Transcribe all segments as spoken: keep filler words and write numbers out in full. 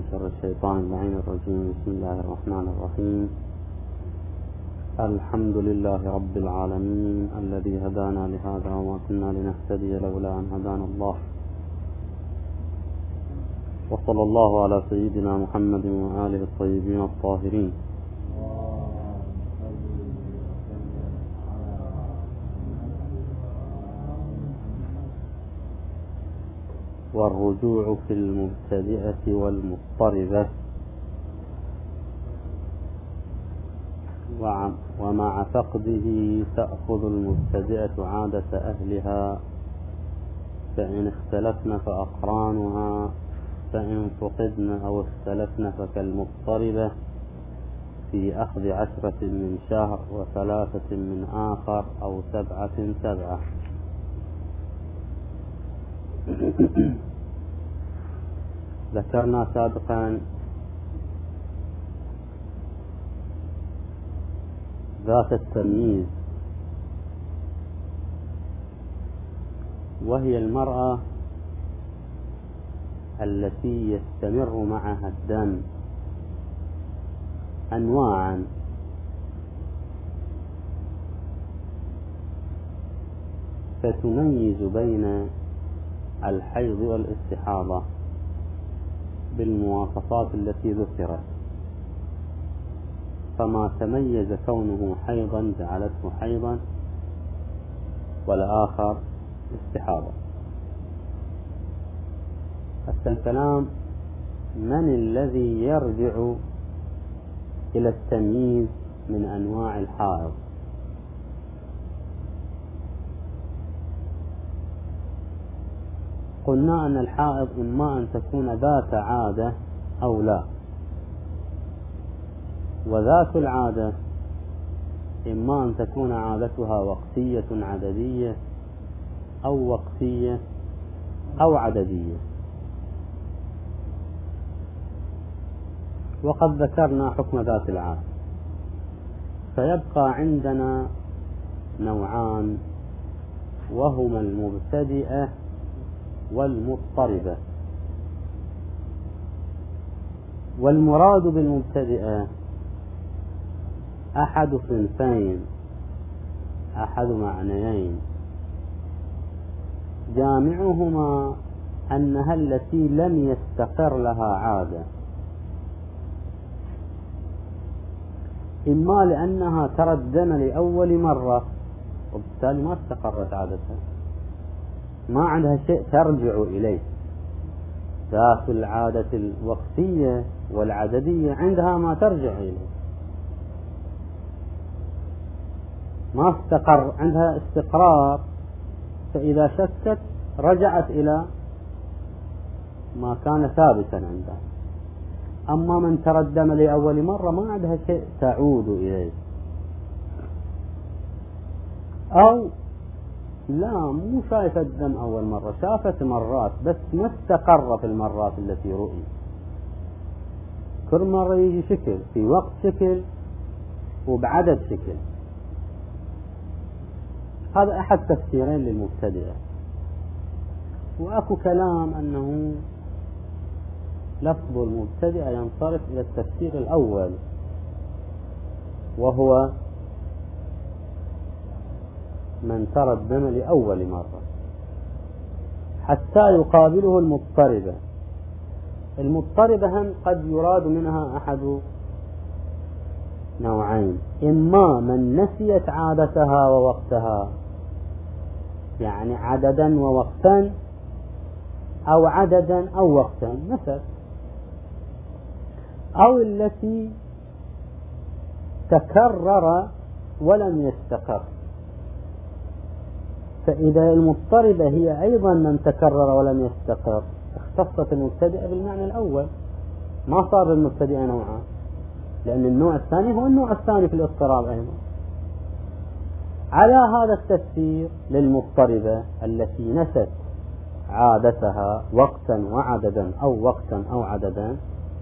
شر الشيطان اللعين الرجيم. بسم الله الرحمن الرحيم. الحمد لله رب العالمين الذي هدانا لهذا وما كنا لنهتدي لولا أن هدانا الله، وصلى الله على سيدنا محمد وآله الطيبين الطاهرين. والرجوع في المبتدئة والمضطربة، ومع فقده تأخذ المبتدئة عادة أهلها، فإن اختلفن فأقرانها، فإن فقدن أو اختلفن فكالمضطربة في أخذ عشرة من شهر وثلاثة من آخر أو سبعة سبعة. ذكرنا سابقا ذات التمييز، وهي المرأة التي يستمر معها الدم أنواعا، فتميز بين الحيض والاستحاضة بالمواصفات التي ذكرت، فما تميز كونه حيضا جعلته حيضا، والآخر استحاضة. الكلام من الذي يرجع إلى التمييز من أنواع الحائض؟ قلنا أن الحائض إما أن تكون ذات عادة أو لا، وذات العادة إما أن تكون عادتها وقتية عددية أو وقتية أو عددية. وقد ذكرنا حكم ذات العادة، فيبقى عندنا نوعان، وهما المبتدئة والمضطربة. والمراد بالمبتدئة أحد صنفين، أحد معنيين، جامعهما أنها التي لم يستقر لها عادة، إما لأنها تردن لأول مرة وبالتالي ما استقرت عادتها، ما عندها شيء ترجع إليه. ذات العادة الوقتية والعددية عندها ما ترجع إليه، ما استقر عندها استقرار، فإذا شكت رجعت إلى ما كان ثابتا عندها. أما من تردم لأول مرة ما عندها شيء تعود إليه، أو لا مو شايفة الدم أول مرة، شافت مرات بس ما استقر في المرات التي رؤي، كل مرة يجي شكل في وقت شكل وبعدد شكل. هذا أحد تفسيرين للمبتدئة. وأكو كلام أنه لفظ المبتدئة ينصرف إلى التفسير الأول، وهو من ترى الدم لأول مرة، حتى يقابله المضطربة. المضطربة هم قد يراد منها أحد نوعين، إما من نسيت عادتها ووقتها، يعني عددا ووقتا، أو عددا أو وقتا نسيت، أو التي تكرر ولم يستقر. فإذا المضطربة هي أيضا من تكرر ولم يستقر، اختصت المبتدئة بالمعنى الأول، ما صار المبتدئة نوعان، لأن النوع الثاني هو النوع الثاني في الاضطراب أيضا. على هذا التفسير للمضطربة التي نست عادتها وقتا وعددا أو وقتا أو عددا،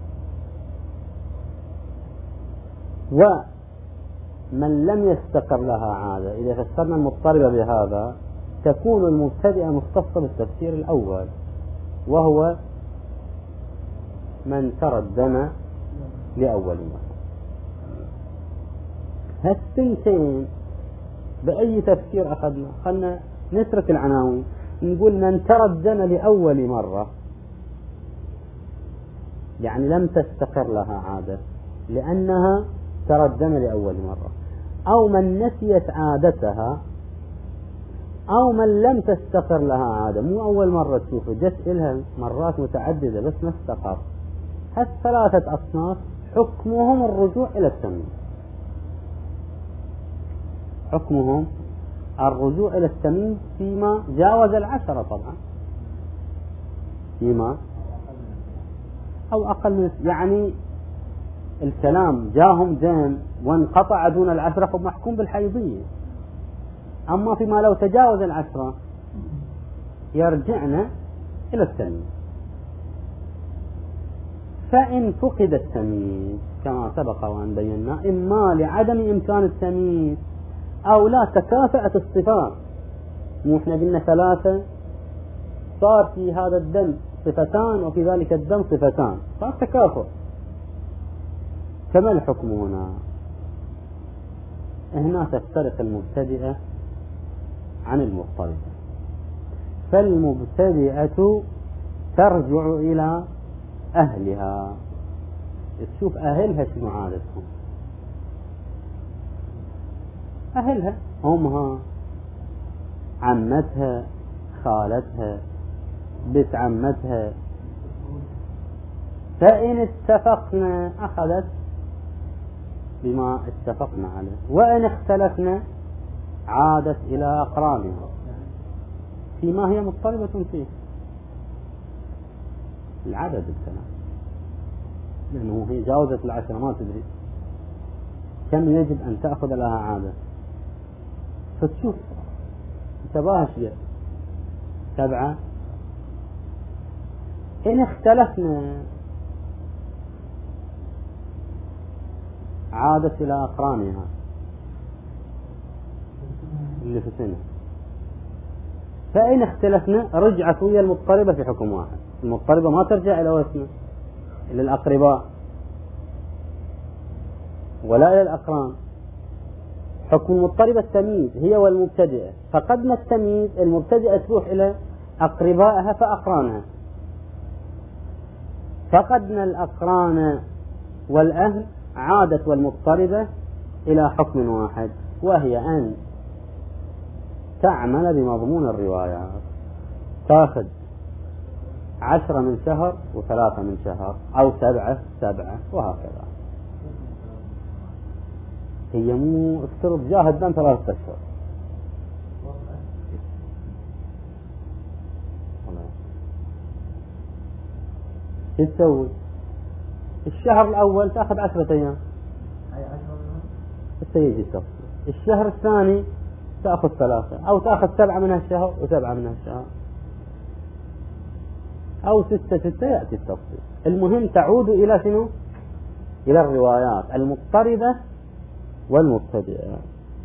ومن لم يستقر لها عادة، إذا فسرنا المضطربة بهذا تكون المبتدئة مختصة بالتفسير الأول، وهو من ترى الدم لأول مرة. هالسنتين بأي تفسير أخذنا؟ خلنا نترك العناوين، نقول من ترى الدم لأول مرة، يعني لم تستقر لها عادة لأنها ترى الدم لأول مرة، أو من نسيت عادتها، أو من لم تستقر لها عادة، مو أول مرة تشوفه، جت إلها مرات متعددة بس ما استقر. هالثلاثة أصناف حكمهم الرجوع إلى التمييز، حكمهم الرجوع إلى التمييز فيما جاوز العشرة طبعا، فيما أو أقل من، يعني الكلام جاهم دم وانقطع دون العشرة فمحكوم بالحيضية. أما فيما لو تجاوز العشرة يرجعنا إلى التمييز. فإن فقد التمييز كما سبق وأن بينا، إما لعدم إمكان التمييز أو لا تكافأت الصفات، مو إحنا قلنا ثلاثة، صار في هذا الدم صفتان وفي ذلك الدم صفتان، صار تكافؤ. فما الحكم هنا؟ هنا تفترق المبتدئة عن المضطربة. فالمبتدئة ترجع إلى أهلها، تشوف أهلها شنو عادتهم، أهلها أمها، عمتها، خالتها، بنت عمتها. فإن اتفقنا أخذت بما اتفقنا عليه، وإن اختلفنا عادت إلى أقرانها فيما هي مضطربة فيه. العدد الكلام، لأنه هي جاوزت العشرة ما تدري كم يجب أن تأخذ لها عادة، فتشوف تباهش جاء سبعة. إن اختلفنا عادت إلى أقرانها اللي في سنة. فإن اختلفنا رجعت ويا المضطربة في حكم واحد. المضطربة ما ترجع إلى وسمه إلى الأقرباء ولا إلى الأقران. حكم المضطربة التمييز هي والمبتدئة، فقدنا التمييز المبتدئة تروح إلى أقربائها فأقرانها، فقدنا الأقران والأهل عادت والمضطربة إلى حكم واحد، وهي أن تعمل بمضمون الروايات، تأخذ عشرة من شهر وثلاثة من شهر، أو سبعة سبعة وهكذا. هي مو افترض جاهد دم ثلاثة أشهر، ايش تسوي؟ الشهر الأول تأخذ عشرة أيام، يجي التفصيل. الشهر الثاني تأخذ ثلاثة، أو تأخذ سبعة من هالشهر وسبعة من هالشهر، أو ستة ستة، يأتي التفصيل. المهم تعود إلى شنو؟ إلى الروايات المضطردة والمبتدئة.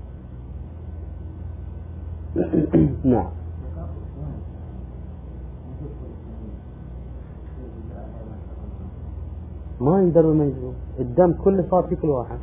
نعم. ما يندر المجنون، الدم كله صار في كل واحد.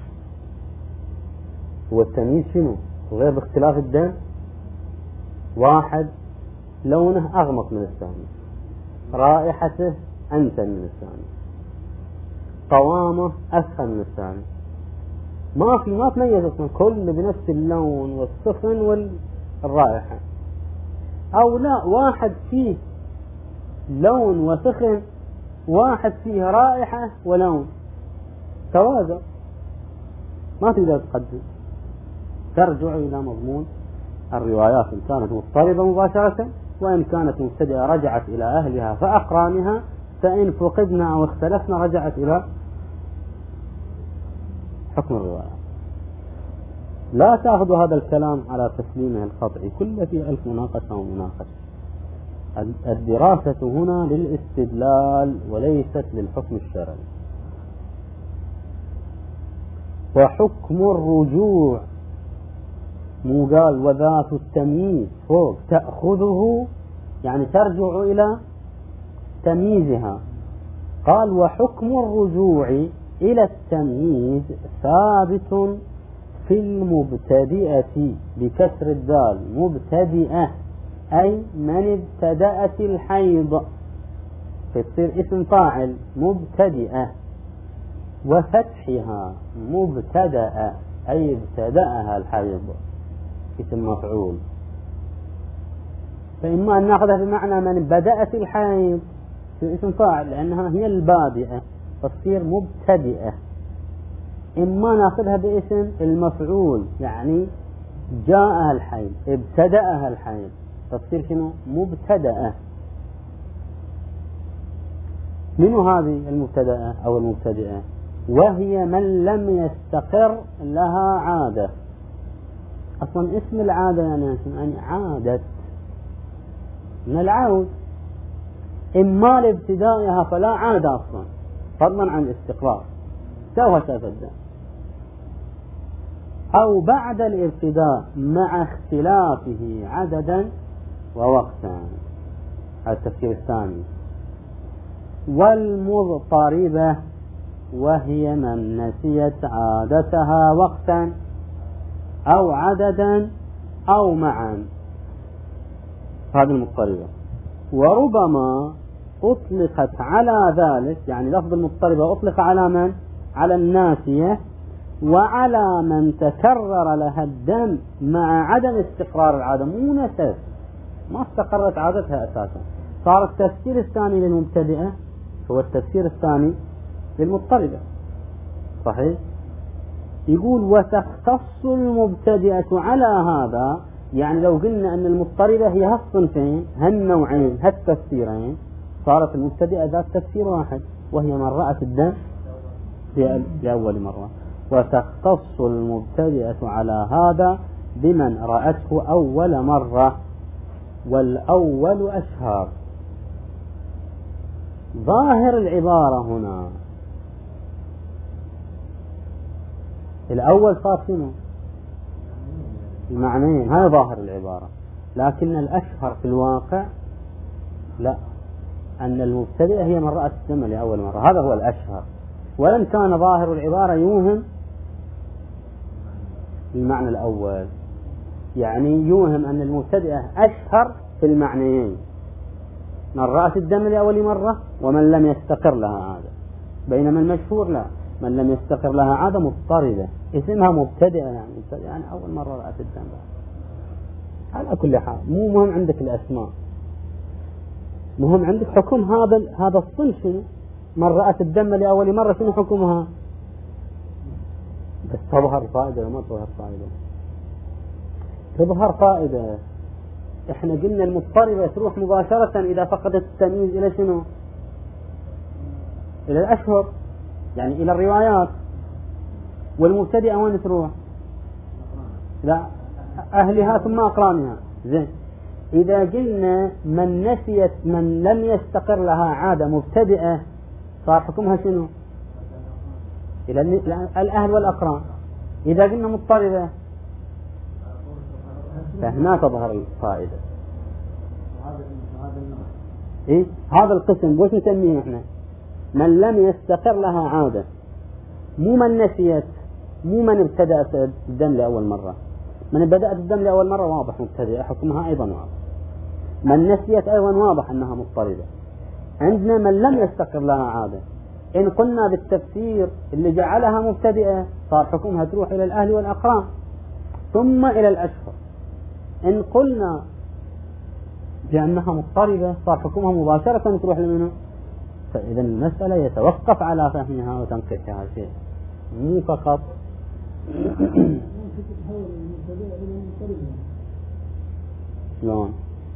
هو التمييز شنو؟ غير باختلاف الدم، واحد لونه أغمق من الثاني، رائحته أنتن من الثاني، قوامه أسخن من الثاني، ما في ما تميز اصلا، كل بنفس اللون والسخن والرائحة. أو لا، واحد فيه لون وسخن، واحد فيه رائحة ولون، توازن، ما تقدر تقدم. ترجع إلى مضمون الروايات إن كانت مضطربة مباشرة، وإن كانت مبتدئة رجعت إلى أهلها فأقرانها، فإن فقدنا أو اختلفنا رجعت إلى حكم الرواية. لا تأخذ هذا الكلام على تسليمه القطعي، كل في ألف مناقشة ومناقشة. الدراسة هنا للاستدلال وليست للحكم الشرعي. وحكم الرجوع مو قال وذات التمييز فوق تأخذه، يعني ترجع إلى تمييزها، قال وحكم الرجوع إلى التمييز ثابت في المبتدئة بكسر الدال، مبتدئة أي من ابتدأت الحيض، فتصير اسم فاعل مبتدئة، وفتحها مبتدأ أي ابتدأها الحيض اسم مفعول. فإما أن نأخذها بمعنى من بدأت الحيض في اسم فاعل لأنها هي البادئة فتصير مبتدئة، إما نأخذها باسم المفعول يعني جاءها الحيض ابتدأها الحيض فتصير شنو مبتدأة. من هذه المبتدأة أو المبتدئة؟ وهي من لم يستقر لها عادة. أصلا اسم العادة يعني, يعني عادة من العود، إما لابتدائها فلا عادة أصلا فضلا عن الاستقرار سوى تبدأ، أو بعد الابتداء مع اختلافه عددا ووقتا، هذا التفسير الثاني. والمضطربة وهي من نسيت عادتها وقتا أو عددا أو معا، هذه المضطربة. وربما أطلقت على ذلك، يعني لفظ المضطربة أطلق على من؟ على الناسية وعلى من تكرر لها الدم مع عدم استقرار العادة، مو نسيت ما استقرت عادتها أساسا. صار التفسير الثاني للمبتدئة هو التفسير الثاني للمضطربة، صحيح؟ يقول وتختص المبتدئة على هذا، يعني لو قلنا أن المضطربة هي هالصنفين هالنوعين هالتفسيرين صارت المبتدئة ذات تفسير واحد وهي من رأت الدم لأول مرة. وتختص المبتدئة على هذا بمن رأته أول مرة، والأول أشهر. ظاهر العبارة هنا الأول صار شنو؟ المعنيين، هذا ظاهر العبارة، لكن الأشهر في الواقع لا، أن المبتدئة هي من رأت الدم لأول مرة، هذا هو الأشهر. ولم كان ظاهر العبارة يوهم المعنى الأول، يعني يوهم أن المبتدئة أشهر في المعنيين، من رأت الدم لأول مرة ومن لم يستقر لها عادة، بينما المشهور لا، من لم يستقر لها عادة مضطربة اسمها مبتدئة، يعني مبتدئة يعني أول مرة رأت الدم. على كل حال مو مهم عندك الأسماء، مهم عندك حكم هذا هذا الصنف، من رأت الدم لأول مرة شنو حكمها؟ بس تظهر فائدة وما تظهر فائدة. تظهر فائدة، احنا قلنا المضطربة تروح مباشرة إذا فقدت التمييز إلى شنو؟ إلى الأشهر، يعني إلى الروايات. والمبتدئة وين تروح؟ لا، أهلها ثم أقرانها. زين، إذا قلنا من نسيت من لم يستقر لها عادة مبتدئة صار حكمها شنو؟ إلى الأهل والأقران. إذا قلنا مضطربة فهنا تظهر الفائدة. إيه؟ هذا القسم وش نسميه إحنا؟ من لم يستقر لها عادة، مو من نسيت، مو من ابتدأت الدم لأول مرة. من بدأت الدم لأول مرة واضح مبتدئة حكمها أيضا واضح. من نسيت أيضا واضح أنها مضطربة. عندنا من لم يستقر لها عادة، إن قلنا بالتفسير اللي جعلها مبتدئة صار حكمها تروح إلى الأهل والأقران ثم إلى الأشهر. إن قلنا بأنها مضطربة صار حكمها مباشرة تروح لمنه. فإذا المسألة يتوقف على فهمها وتنقيحها شيء، مو فقط شلون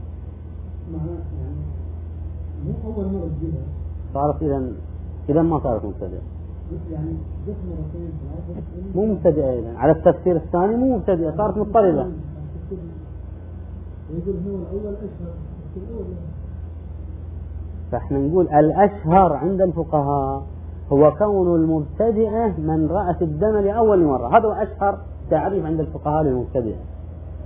صارت إذا إذا ما صارت مبتدئة، مو مبتدئة إذا على التفسير الثاني مو مبتدئة، صارت مضطربة. فاحنا نقول الأشهر عند الفقهاء هو كون المبتدئة من رأت الدم لأول مرة، هذا هو أشهر تعريف عند الفقهاء للمبتدئة،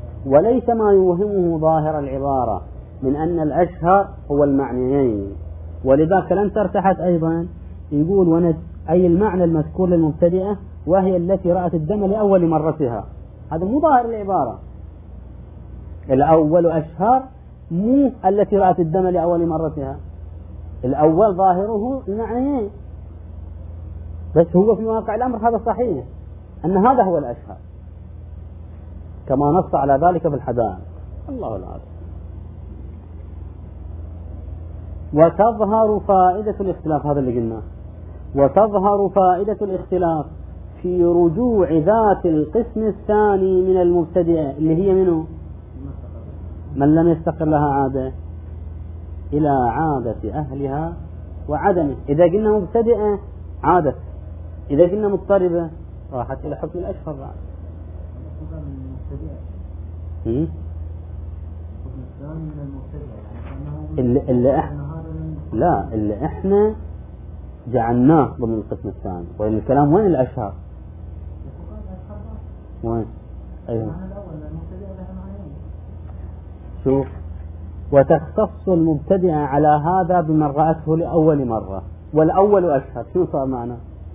وليس ما يوهمه ظاهر العبارة من أن الأشهر هو المعنيين، ولذا كلمة ارتحت أيضا يقول ونج أي المعنى المذكور للمبتدئة وهي التي رأت الدم لأول مرتها. هذا مو ظاهر العبارة. الأول أشهر مو التي رأت الدم لأول مرتها. الأول ظاهره المعنيين، بس هو في واقع الأمر هذا صحيح أن هذا هو الأشهر كما نص على ذلك بالحدائق. الله العظيم. وتظهر فائدة الاختلاف، هذا اللي قلناه، وتظهر فائدة الاختلاف في رجوع ذات القسم الثاني من المبتدئة اللي هي منه من لم يستقر لها عادة إلى عادة أهلها وعدمه. إذا قلنا مبتدئة عادة، إذا قلنا مضطربة راحت إلى حكم الأشهر بعد. اللي, اللي إحنا لا اللي إحنا جعلناه ضمن القسم الثاني، وإن الكلام وين الأشهر؟ وين؟ أيوه شوف، وتختص المبتدئة على هذا بمن رأته لأول مرة، والأول أشهر. شو صار معنا؟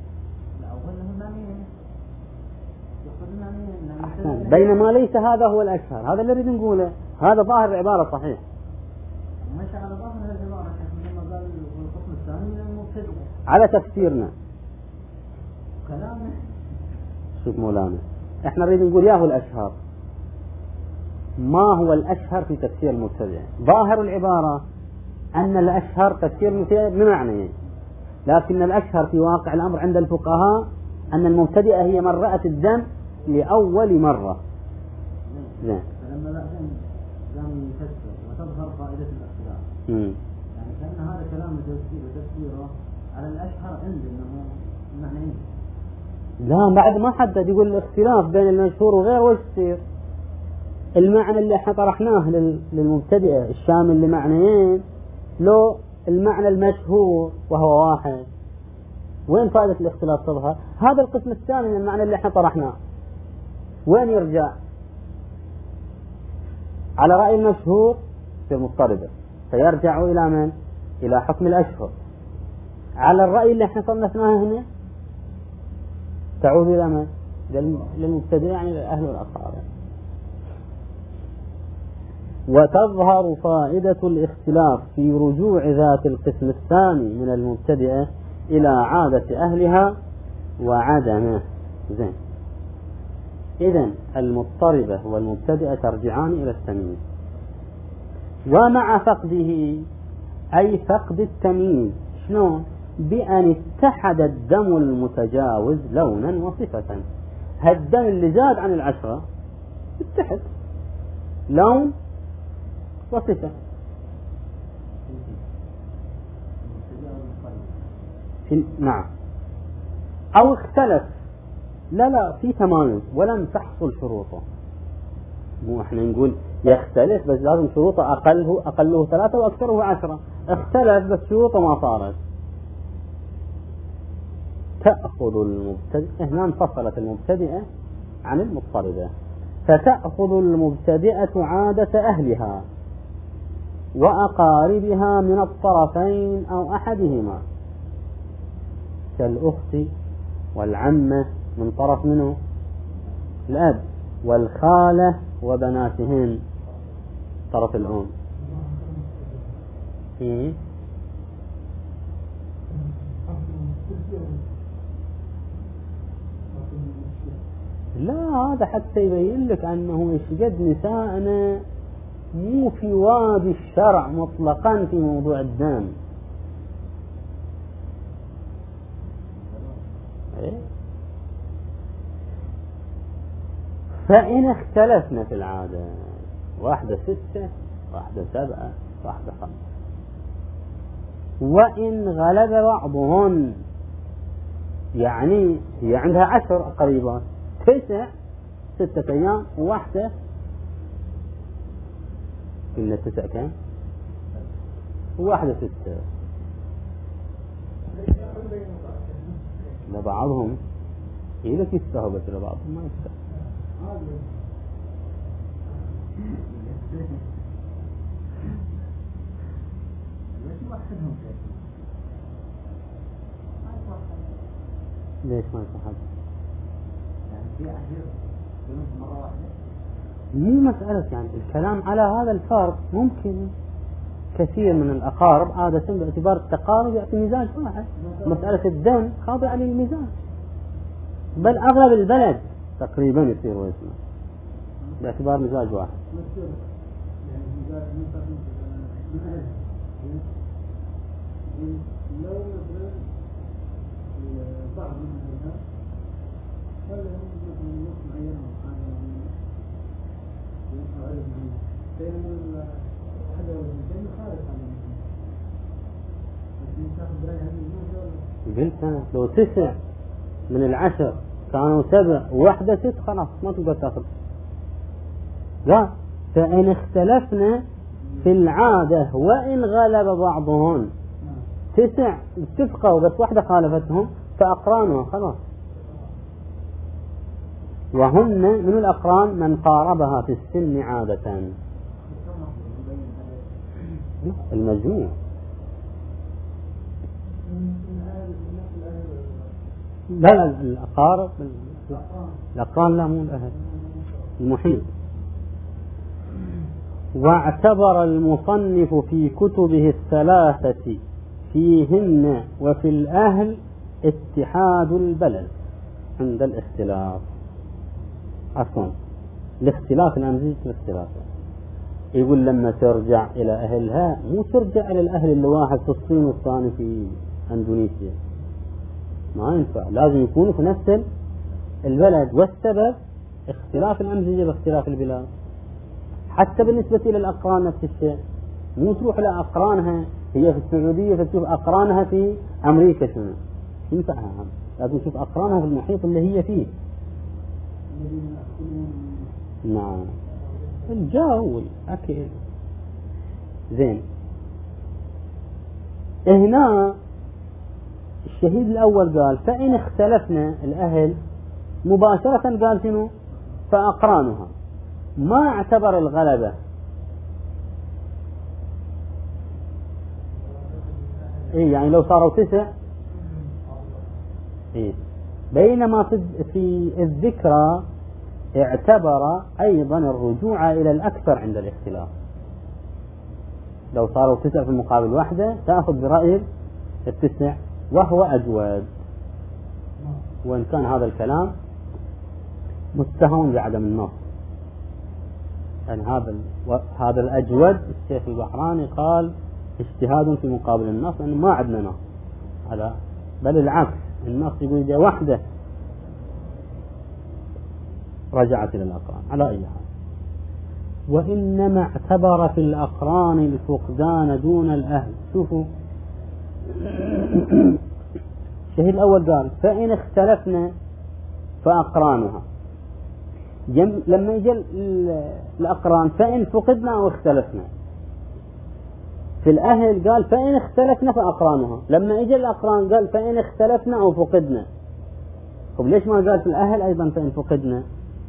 بينما ليس هذا هو الأشهر. هذا اللي نريد نقوله، هذا ظاهر العبارة صحيح. ماشي على ظاهر العبارة لما قال القسم الثاني من المبتدئ على تفسيرنا كلامه. شوف مولانا، احنا نريد نقول ياهو الأشهر. ما هو الأشهر في تفسير المبتدئ؟ ظاهر العبارة أن الأشهر تفسير المبتدئ بمعنى، لكن الأشهر في واقع الأمر عند الفقهاء أن المبتدئة هي من رأت الدم لأول مرة. نعم. فلما بعدين لم يفسر وتظهر فائدة الاختلاف، يعني كأن هذا كلام تفسيره على الأشهر عند أنه معنى. لا بعد ما حدد، يقول الاختلاف بين المشهور وغيره وش يصير؟ المعنى اللي احنا طرحناه للمبتدئة الشامل لمعنيين لو المعنى المشهور وهو واحد، وين فائدة الاختلاف تظهر؟ هذا القسم الثاني من المعنى اللي احنا طرحناه وين يرجع؟ على رأي المشهور في المضطربة فيرجع إلى من؟ إلى حكم الأشهر. على الرأي اللي احنا صنفناه هنا تعود إلى من؟ للمبتدئ، يعني للأهل والأصحاب. وتظهر فائدة الاختلاف في رجوع ذات القسم الثاني من المبتدئة إلى عادة أهلها وعدمه. زين، إذن المضطربة والمبتدئة ترجعان إلى التمييز، ومع فقده أي فقد التمييز شلون؟ بأن اتحد الدم المتجاوز لونا وصفة. هالدم اللي زاد عن العشرة اتحد لون وصفة. نعم، أو اختلف، لا لا في تمايز ولم تحصل شروطه. مو احنا نقول يختلف بس لازم شروطه أقله أقله ثلاثة وأكثره عشرة. اختلف بس شروطه ما صارت. تأخذ المبتدئة، هنا انفصلت المبتدئة عن المضطربة، فتأخذ المبتدئة عادة أهلها وأقاربها من الطرفين أو أحدهما، كالأخت والعمة من طرف منه الأب، والخالة وبناتهن طرف الأم. إيه؟ لا هذا حتى يبين لك أنه إيش قد نساءنا مو في وادي الشرع مطلقا في موضوع الدم. إيه؟ فإن اختلفنا في العادة، واحدة ستة واحدة سبعة واحدة خمسة، وإن غلب بعضهن، يعني هي عندها عشر قريبات، تسع ستة أيام وواحدة، قلنا تسع كم؟ وواحدة ستة. لبعضهم إذا يستهوا بس لبعضهم ما يستهوا. ليش ما يصح؟ يعني في أحيان ينص مرة واحدة. مو مسألة يعني الكلام على هذا الفرق. ممكن كثير من الأقارب عادة باعتبار التقارب يعطي مزاج واحد. مسألة الدم خاضعة للمزاج، بل أغلب البلد تقريبا يصير وزنه باعتبار مزاج واحد. لو مثلا بعض الناس هل هم مثلا نص معين هذا بين الواحد والثنتين خارج عن قلت أنا لو تسع من العشر كانوا سبع وواحدة ست خلاص ما تقدر تأخذ. لا، فإن اختلفنا في العادة وإن غلب بعضهم تسع اتفقوا بس واحدة خالفتهم فأقرانها خلاص. وهن من الأقران من قاربها في السن عادة. المجموع لا لا الأقارب الأقران لا مو الأهل المحيط. واعتبر المصنف في كتبه الثلاثة فيهن وفي الأهل اتحاد البلد عند الاختلاف. عفوا الاختلاف الأمزيج الاختلاف يقول لما ترجع إلى أهلها مو ترجع إلى الأهل اللي واحد في الصين والثاني في أندونيسيا، ما ينفع، لازم يكونوا في نفس البلد. والسبب اختلاف الأمزجة باختلاف البلاد. حتى بالنسبة إلى الأقران نفس الشيء، مو تروح لأقرانها هي في السعودية فتشوف أقرانها في أمريكا شنو ينفعها، لازم تشوف أقرانها في المحيط اللي هي فيه. نعم الجو والأكل زين. هنا الشهيد الأول قال فإن اختلفنا الأهل مباشرة قال شنو فأقرانها، ما اعتبر الغلبة. إيه يعني لو صاروا تسع إيه. بينما في الذكرى اعتبر أيضا الرجوع إلى الأكثر عند الاختلاف. لو صاروا تسع في المقابل واحدة تأخذ برأي التسع وهو أجود، وإن كان هذا الكلام متهم بعدم النص. يعني هذا هذا الأجود الشيخ البحراني قال اجتهاد في مقابل النص لأنه ما عندنا نص على، بل العكس النص يقول جاء واحدة رجعت إلى الأقران على أي حال. وإنما اعتبر في الأقران الفقدان دون الأهل. شوفوا الشهيد الأول قال فإن اختلفنا فأقرانها، لما يجي الأقران فإن فقدنا أو اختلفنا. في الأهل قال فإن اختلفنا فأقرانها، لما يجي الأقران قال فإن اختلفنا أو فقدنا. طب ليش ما قال في الأهل أيضا فإن فقدنا؟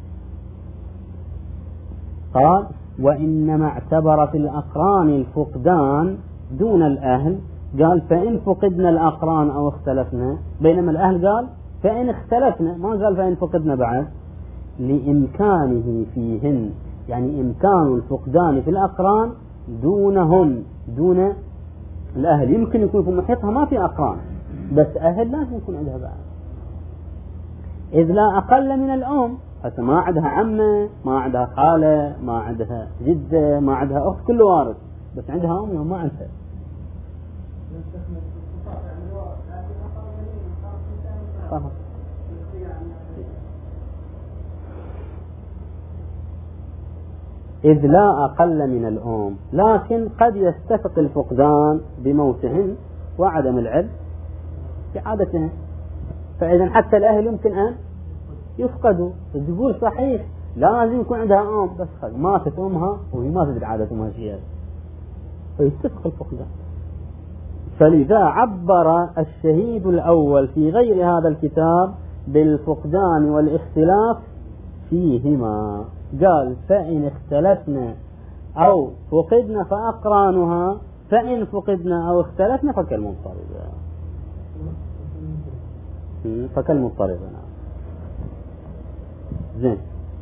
قال وإنما اعتبر في الأقران الفقدان دون الأهل، قال فإن فقدنا الأقران أو اختلفنا، بينما الأهل قال فإن اختلفنا، ما قال فإن فقدنا بعد، لإمكانه فيهن، يعني إمكان الفقدان في الأقران دونهم دون الأهل. يمكن يكون في محيطها ما في أقران بس أهل لازم يكون عندها بعد، إذ لا أقل من الأم. حتى ما عندها عمة، ما عندها خالة، ما عندها جدة، ما عندها أخت، كله وارث، بس عندها أم وما عندها. إذ لا أقل من الأم، لكن قد يستفق الفقدان بموتهن وعدم العلم بعادتهن. فإذا حتى الأهل يمكن أن يفقدوا. تقول صحيح لازم يكون عندها أم، بس ماتت أمها وهي ما تدري عادة أمها شيء، فيستفق الفقدان. فلذا عبر الشهيد الأول في غير هذا الكتاب بالفقدان والاختلاف فيهما، قال فإن اختلفنا أو فقدنا فأقرانها، فإن فقدنا أو اختلفنا فكالمنفردة. فكالمضطربة. نعم. زين.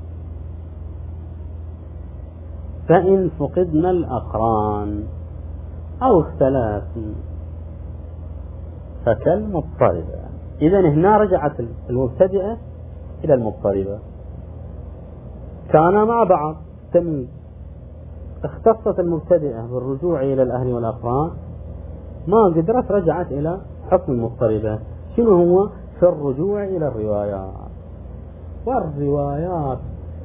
فإن فقدنا الأقران أو اختلاف فكالمضطربة. إذن هنا رجعت المبتدئة إلى المضطربة، كانا مع بعض تمييز، اختصت المبتدئة بالرجوع إلى الأهل والأقران، ما قدرت رجعت إلى حكم المضطربة. شنو هو؟ في الرجوع إلى الروايات، والروايات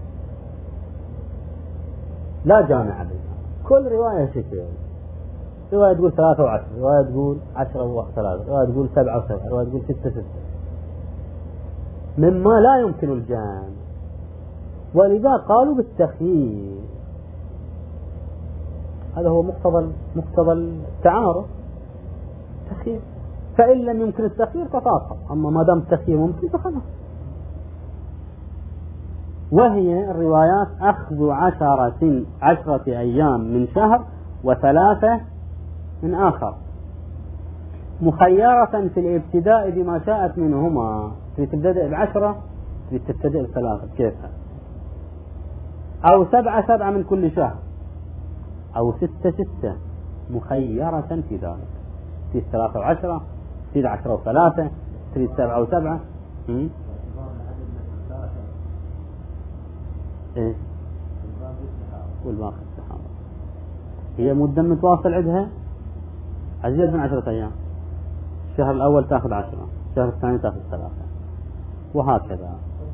لا جامعة بينها، كل رواية شكل، رواية تقول ثلاثة وعشرة، رواية تقول عشرة وثلاثة، رواية تقول سبعة وسبعة، رواية تقول ستة ستة، مما لا يمكن الجمع، ولذا قالوا بالتخيير. هذا هو مقتضى مقتضى التعارف، تخيير. فإن لم يمكن التخيير فطاقة، أما ما دام التخيير ممكن فخلاص. وهي الروايات أخذ عشرة عشرة أيام من شهر وثلاثة من آخر، مخيرة في الابتداء بما شاءت منهما. تبتدئ بعشرة، تبتدئ بثلاثة، كيفها؟ أو سبعة سبعة من كل شهر، أو ستة ستة، مخيرة في ذلك. تريد ثلاثة وعشرة، تريد عشرة وثلاثة، تريد سبعة وسبعة. م? إيه؟ والباقي السحابة. هي مدة متواصل عندها أزيد من عشرة أيام. الشهر الأول تأخذ عشرة، الشهر الثاني تأخذ ثلاثة، وهكذا.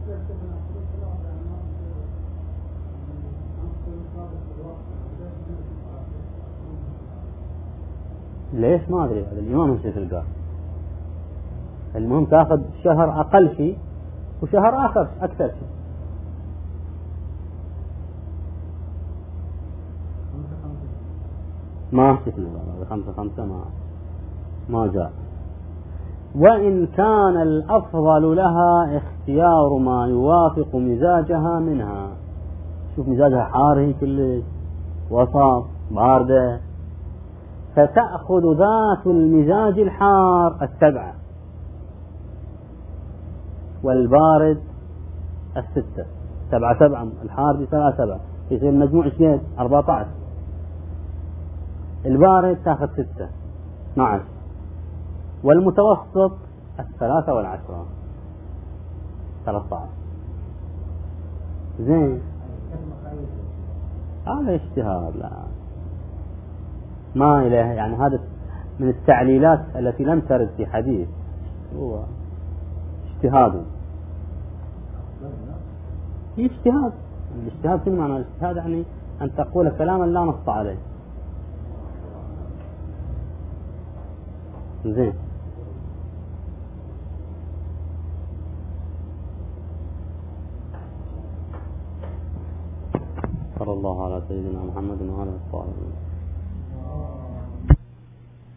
ليش؟ ما أدري، هذا الإمام مش تلقاه. المهم تأخذ شهر أقل شيء وشهر آخر أكثر شيء. ما شفنا هذا خمسة خمسة، ما ما جاء. وإن كان الأفضل لها اختيار ما يوافق مزاجها منها. شوف مزاجها حار كلش، وسط، باردة، فتأخذ ذات المزاج الحار السبعة، والبارد الستة. سبعة سبعة، الحار بسبعة سبعة، يصير مجموع شنين؟ أربعة عشر. البارد تأخذ ستة، اثنا عشر. والمتوسط الثلاثة والعشرة، ثلاثة عشر. زين. هذا اجتهاد، لا ما إله، يعني هذا من التعليلات التي لم ترد في حديث، هو اجتهاد. اجتهاد، الاجتهاد شنو معنى الاجتهاد؟ يعني أن تقول كلاما لا نص عليه. زين. صلى الله على سيدنا محمد وعلى آله وصحبه.